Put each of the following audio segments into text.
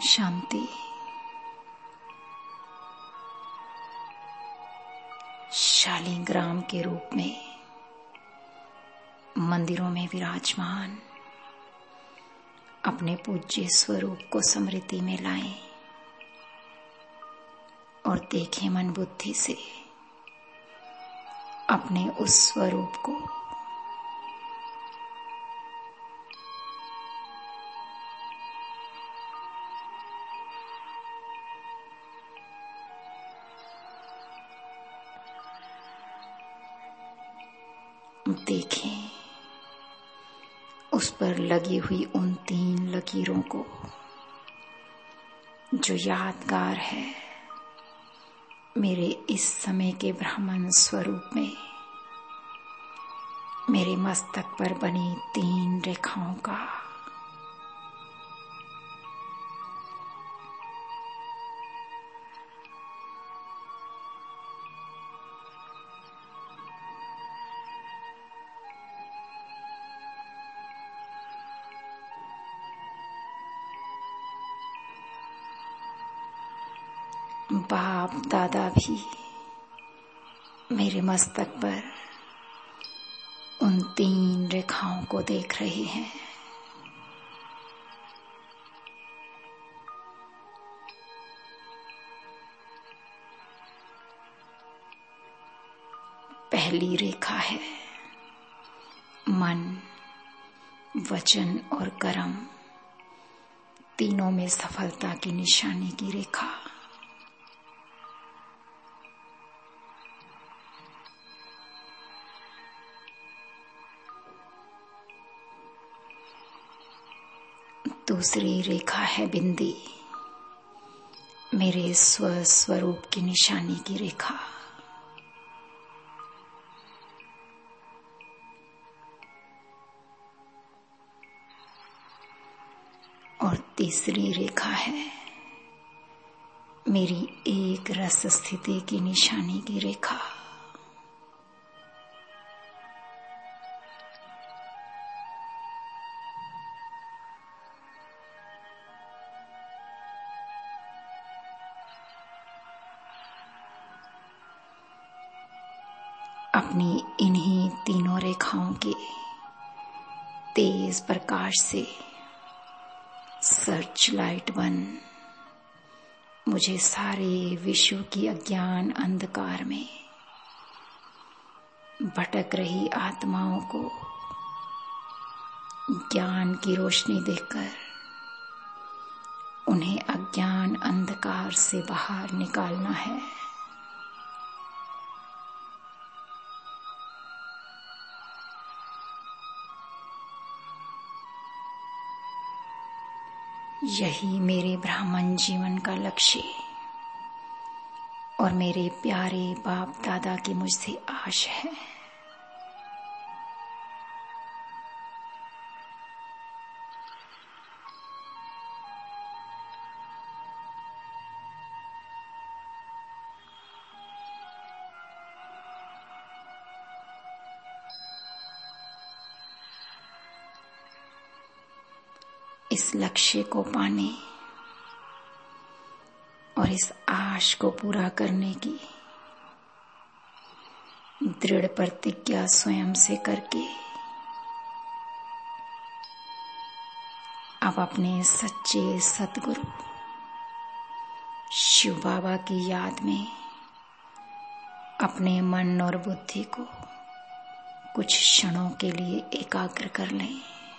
शांति। शालिग्राम के रूप में मंदिरों में विराजमान अपने पूज्य स्वरूप को स्मृति में लाएं और देखें मन बुद्धि से अपने उस स्वरूप को। देखें उस पर लगी हुई उन 3 लकीरों को जो यादगार है मेरे इस समय के ब्राह्मण स्वरूप में, मेरे मस्तक पर बनी 3 रेखाओं का। बाप दादा भी मेरे मस्तक पर उन 3 रेखाओं को देख रहे हैं। पहली रेखा है मन, वचन और कर्म तीनों में सफलता की निशानी की रेखा। दूसरी रेखा है बिंदी, मेरे स्वरूप की निशानी की रेखा। और तीसरी रेखा है मेरी एक रस स्थिति की निशानी की रेखा। अपनी इन्हीं तीनों रेखाओं के तेज प्रकाश से सर्च लाइट बन मुझे सारे विश्व की अज्ञान अंधकार में भटक रही आत्माओं को ज्ञान की रोशनी देकर उन्हें अज्ञान अंधकार से बाहर निकालना है। यही मेरे ब्राह्मण जीवन का लक्ष्य और मेरे प्यारे बाप दादा की मुझसे आश है। इस लक्ष्य को पाने और इस आश को पूरा करने की दृढ़ प्रतिज्ञा स्वयं से करके अब अपने सच्चे सतगुरु शिव बाबा की याद में अपने मन और बुद्धि को कुछ क्षणों के लिए एकाग्र कर लें।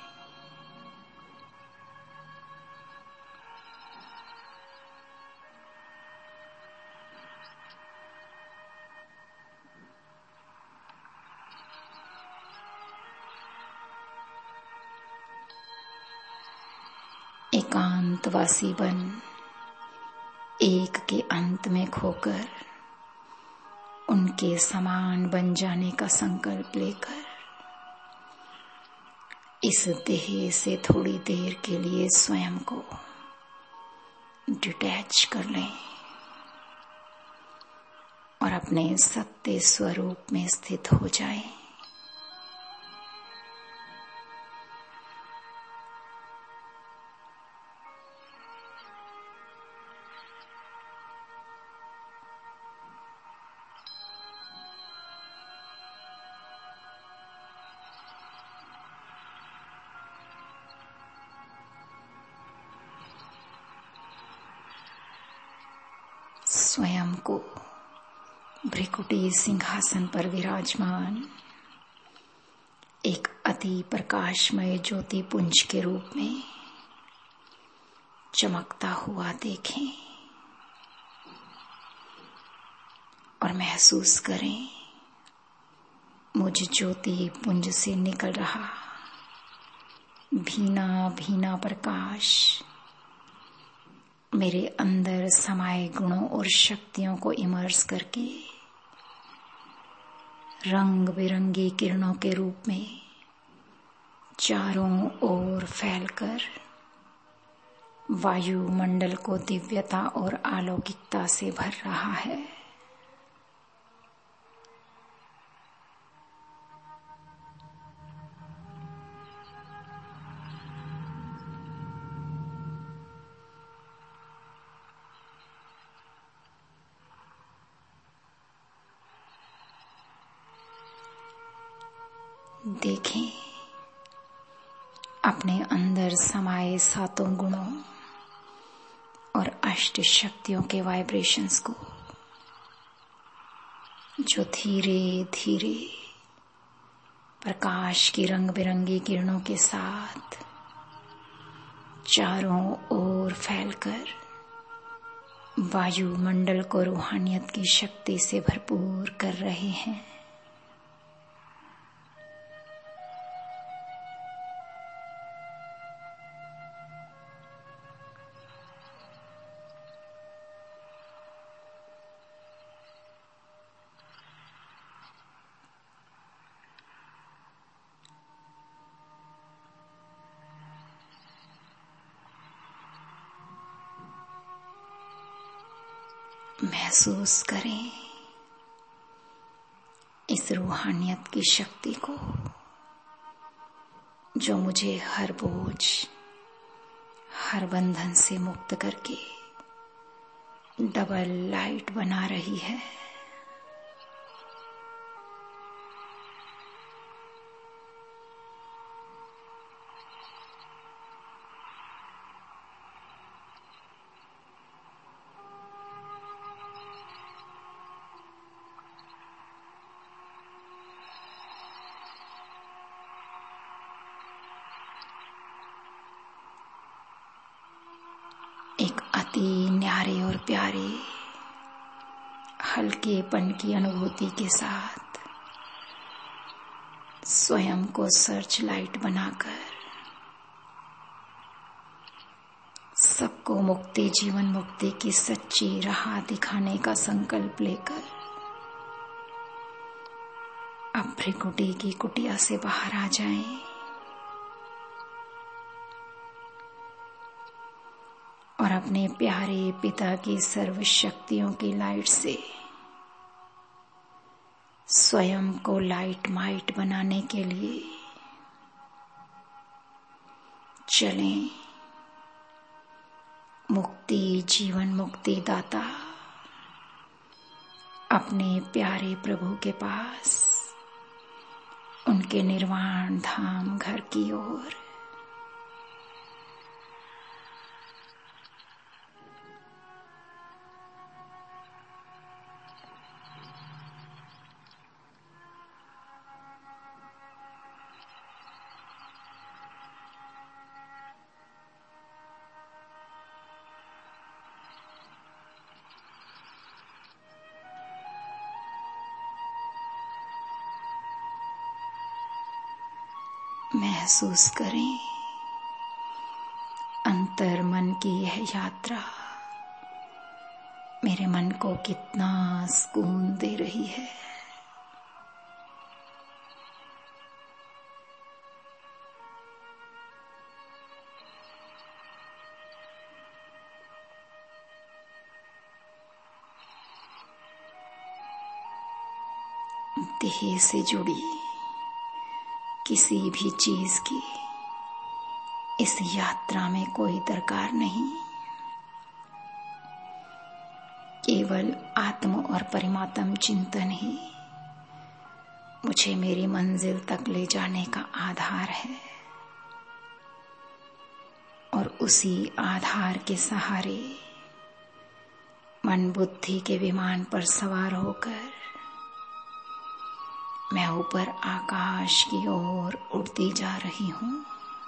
एकांतवासी बन एक के अंत में खोकर उनके समान बन जाने का संकल्प लेकर इस देह से थोड़ी देर के लिए स्वयं को डिटैच कर लें और अपने सत्य स्वरूप में स्थित हो जाएं। को भ्रिकुटी सिंहासन पर विराजमान एक अति प्रकाशमय ज्योति पुंज के रूप में चमकता हुआ देखें और महसूस करें मुझ ज्योति पुंज से निकल रहा भीना भीना प्रकाश मेरे अंदर समाये गुणों और शक्तियों को इमर्स करके रंग बिरंगी किरणों के रूप में चारों ओर फैलकर वायुमंडल को दिव्यता और अलौकिकता से भर रहा है। देखें अपने अंदर समाये सातों गुणों और अष्ट शक्तियों के वाइब्रेशंस को, जो धीरे धीरे प्रकाश की रंग बिरंगी किरणों के साथ चारों ओर फैलकर वायुमंडल को रूहानियत की शक्ति से भरपूर कर रहे हैं। महसूस करें इस रूहानियत की शक्ति को, जो मुझे हर बोझ, हर बंधन से मुक्त करके डबल लाइट बना रही है। एक अति न्यारे और प्यारे हल्केपन की अनुभूति के साथ स्वयं को सर्च लाइट बनाकर सबको मुक्ति, जीवन मुक्ति की सच्ची राह दिखाने का संकल्प लेकर अब भ्रिकुटी की कुटिया से बाहर आ जाएं और अपने प्यारे पिता की सर्व शक्तियों की लाइट से स्वयं को लाइट माइट बनाने के लिए चलें। मुक्ति, जीवन मुक्ति दाता अपने प्यारे प्रभु के पास, उनके निर्वाण धाम घर की ओर। महसूस करें अंतर मन की यह यात्रा मेरे मन को कितना सुकून दे रही है। देह से जुड़ी किसी भी चीज की इस यात्रा में कोई दरकार नहीं। केवल आत्म और परमात्म चिंतन ही मुझे मेरी मंजिल तक ले जाने का आधार है और उसी आधार के सहारे मन बुद्धि के विमान पर सवार होकर मैं ऊपर आकाश की ओर उड़ती जा रही हूँ।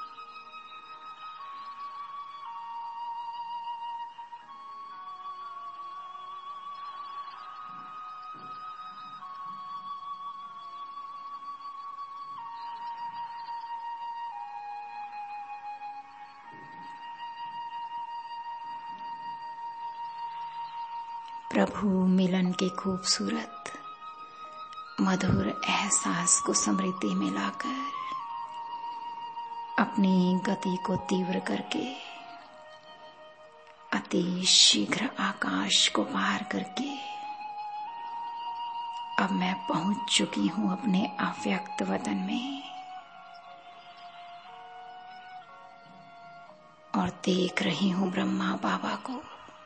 प्रभु मिलन के खूबसूरत मधुर एहसास को स्मृति में लाकर अपनी गति को तीव्र करके अति शीघ्र आकाश को पार करके अब मैं पहुंच चुकी हूं अपने अव्यक्त वतन में और देख रही हूं ब्रह्मा बाबा को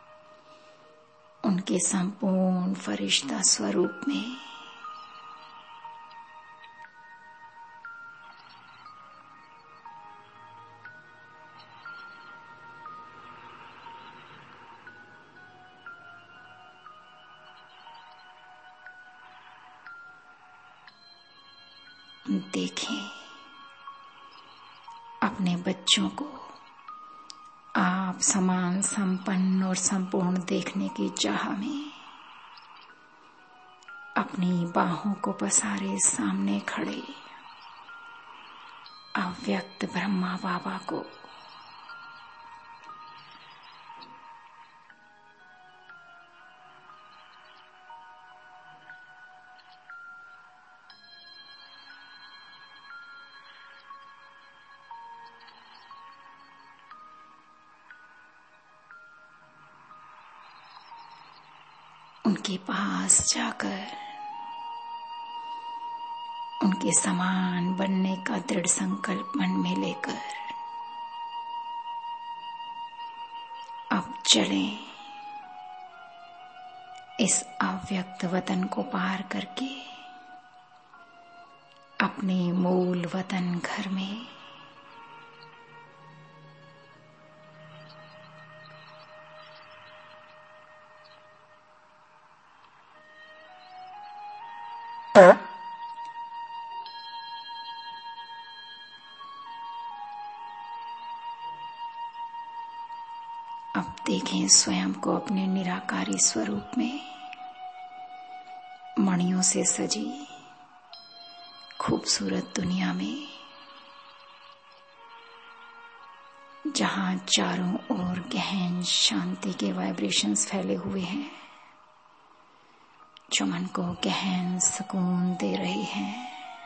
उनके संपूर्ण फरिश्ता स्वरूप में। देखें अपने बच्चों को आप समान संपन्न और संपूर्ण देखने की चाह में अपनी बाहों को पसारे सामने खड़े अव्यक्त ब्रह्मा बाबा को उनके पास जाकर उनके समान बनने का दृढ़ संकल्प मन में लेकर अब चलें इस अव्यक्त वतन को पार करके अपने मूल वतन घर में। अब देखें स्वयं को अपने निराकारी स्वरूप में मणियों से सजी खूबसूरत दुनिया में, जहां चारों ओर गहन शांति के वाइब्रेशंस फैले हुए हैं जो मन को गहन सुकून दे रहे हैं।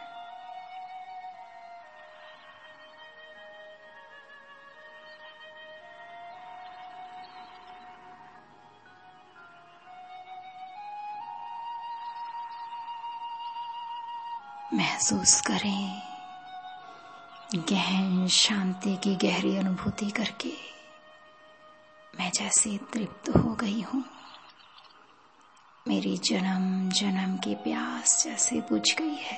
महसूस करें गहन शांति की गहरी अनुभूति करके मैं जैसे तृप्त हो गई हूँ। मेरी जन्म जन्म की प्यास जैसे बुझ गई है।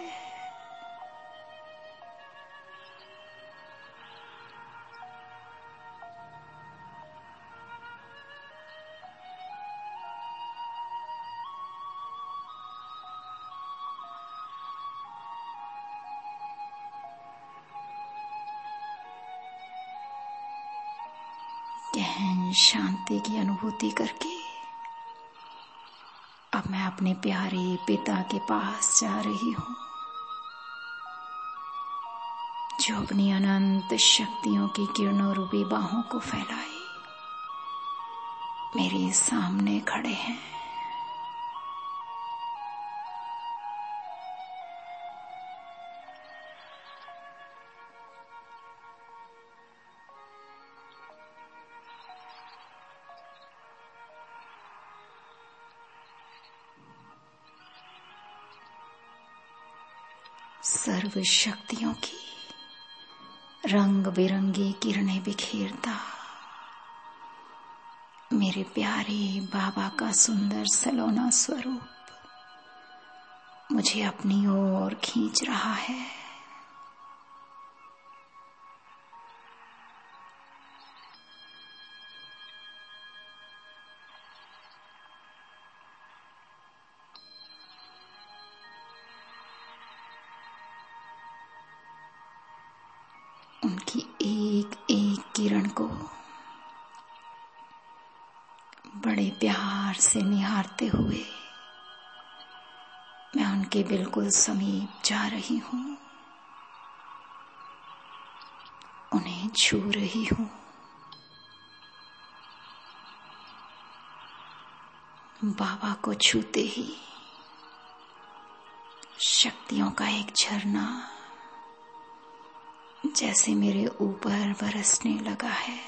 गहन शांति की अनुभूति करके अब मैं अपने प्यारे पिता के पास जा रही हूँ जो अपनी अनंत शक्तियों की किरणों रूपी बाहों को फैलाए मेरे सामने खड़े हैं। सर्व शक्तियों की रंग बिरंगी किरणें बिखेरता मेरे प्यारे बाबा का सुंदर सलोना स्वरूप मुझे अपनी ओर खींच रहा है। उनकी एक एक किरण को बड़े प्यार से निहारते हुए मैं उनके बिल्कुल समीप जा रही हूँ, उन्हें छू रही हूँ। बाबा को छूते ही शक्तियों का एक झरना जैसे मेरे ऊपर बरसने लगा है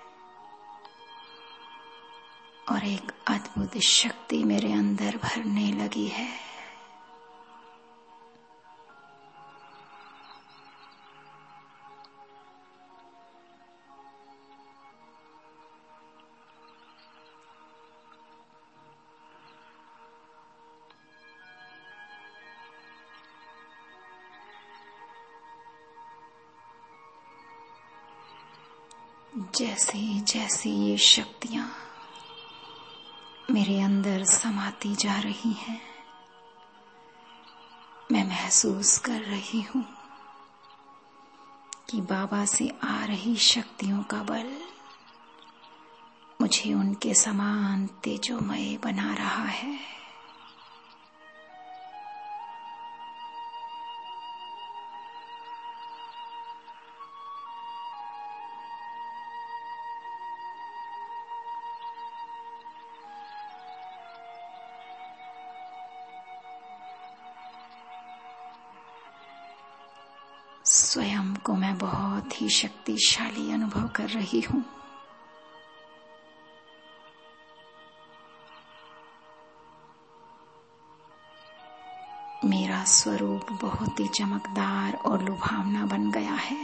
और एक अद्भुत शक्ति मेरे अंदर भरने लगी है। जैसे जैसे ये शक्तियां मेरे अंदर समाती जा रही हैं, मैं महसूस कर रही हूँ कि बाबा से आ रही शक्तियों का बल मुझे उनके समान तेजोमय बना रहा है। स्वयं को मैं बहुत ही शक्तिशाली अनुभव कर रही हूँ। मेरा स्वरूप बहुत ही चमकदार और लुभावना बन गया है।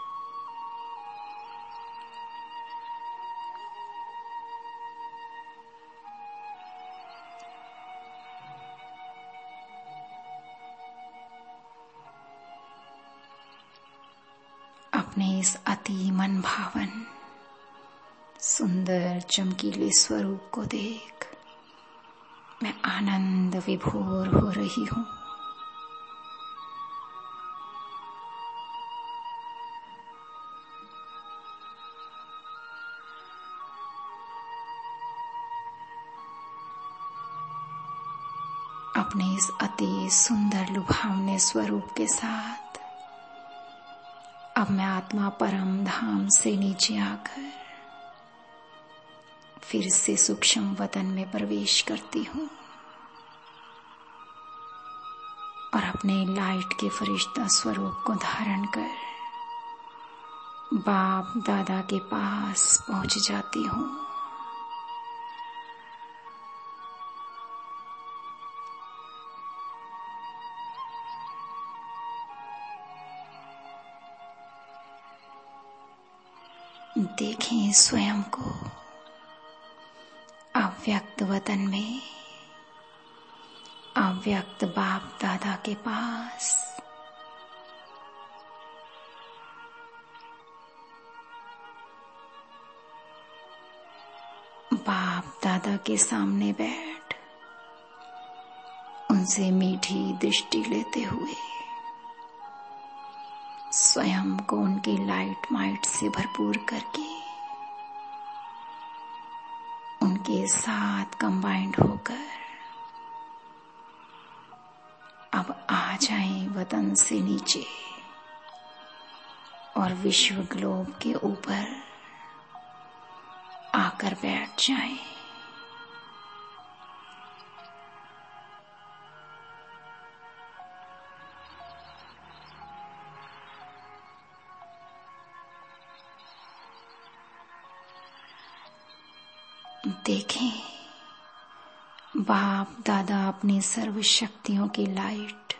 अपने इस अति मन भावन सुंदर चमकीले स्वरूप को देख मैं आनंद विभोर हो रही हूँ। अपने इस अति सुंदर लुभावने स्वरूप के साथ अब मैं आत्मा परम धाम से नीचे आकर फिर से सूक्ष्म वतन में प्रवेश करती हूँ और अपने लाइट के फरिश्ता स्वरूप को धारण कर बाप दादा के पास पहुंच जाती हूँ। देखें स्वयं को अव्यक्त वतन में अव्यक्त बाप दादा के पास। बाप दादा के सामने बैठ उनसे मीठी दृष्टि लेते हुए स्वयं को उनकी लाइट माइट से भरपूर करके उनके साथ कंबाइंड होकर अब आ जाएं वतन से नीचे और विश्व ग्लोब के ऊपर आकर बैठ जाएं। देखें बाप दादा अपनी सर्व शक्तियों की लाइट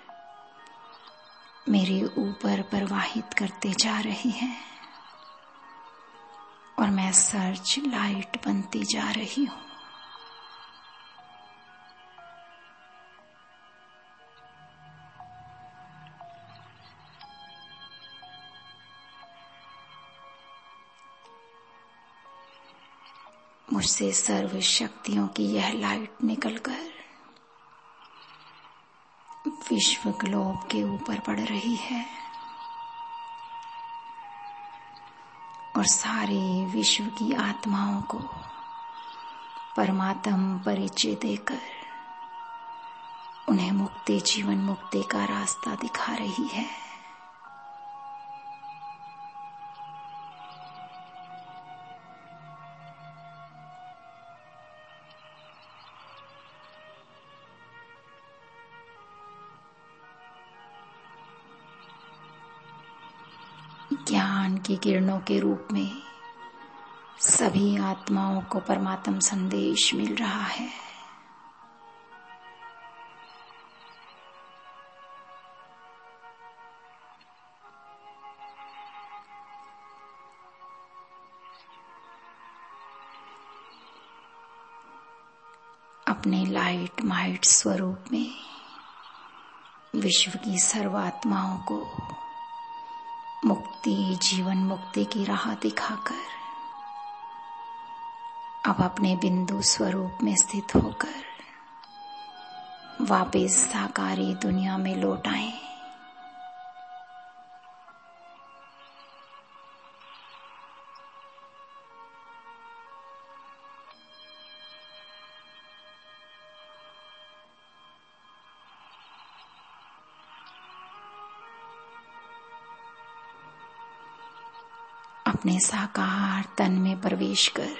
मेरे ऊपर प्रवाहित करते जा रही हैं और मैं सर्च लाइट बनती जा रही हूँ। मुझसे सर्व शक्तियों की यह लाइट निकलकर विश्व ग्लोब के ऊपर पड़ रही है। और सारे विश्व की आत्माओं को परमात्म परिचय देकर उन्हें मुक्ति, जीवन मुक्ति का रास्ता दिखा रही है। ज्ञान की किरणों के रूप में सभी आत्माओं को परमात्म संदेश मिल रहा है। अपने लाइट माइट स्वरूप में विश्व की सर्वात्माओं को मुक्ति, जीवन मुक्ति की राह दिखाकर अब अपने बिंदु स्वरूप में स्थित होकर वापस साकारी दुनिया में लौट आए। अपने साकार तन में प्रवेश कर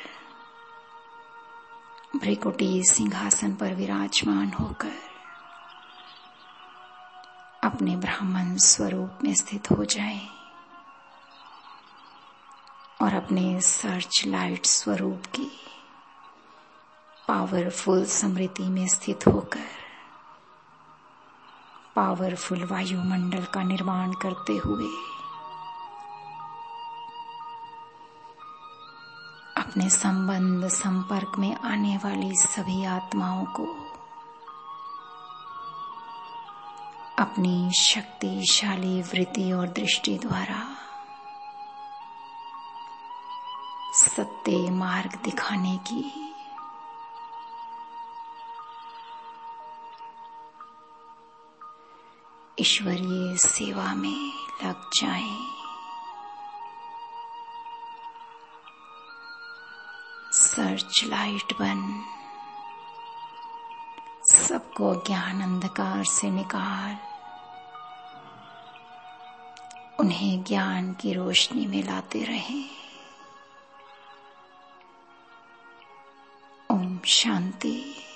भ्रिकुटी सिंहासन पर विराजमान होकर अपने ब्राह्मण स्वरूप में स्थित हो जाए और अपने सर्च लाइट स्वरूप की पावरफुल स्मृति में स्थित होकर पावरफुल वायुमंडल का निर्माण करते हुए अपने संबंध संपर्क में आने वाली सभी आत्माओं को अपनी शक्तिशाली वृत्ति और दृष्टि द्वारा सत्य मार्ग दिखाने की ईश्वरीय सेवा में लग जाएं। सर्च लाइट बन सबको ज्ञान अंधकार से निकाल उन्हें ज्ञान की रोशनी में लाते रहें। ओम शांति।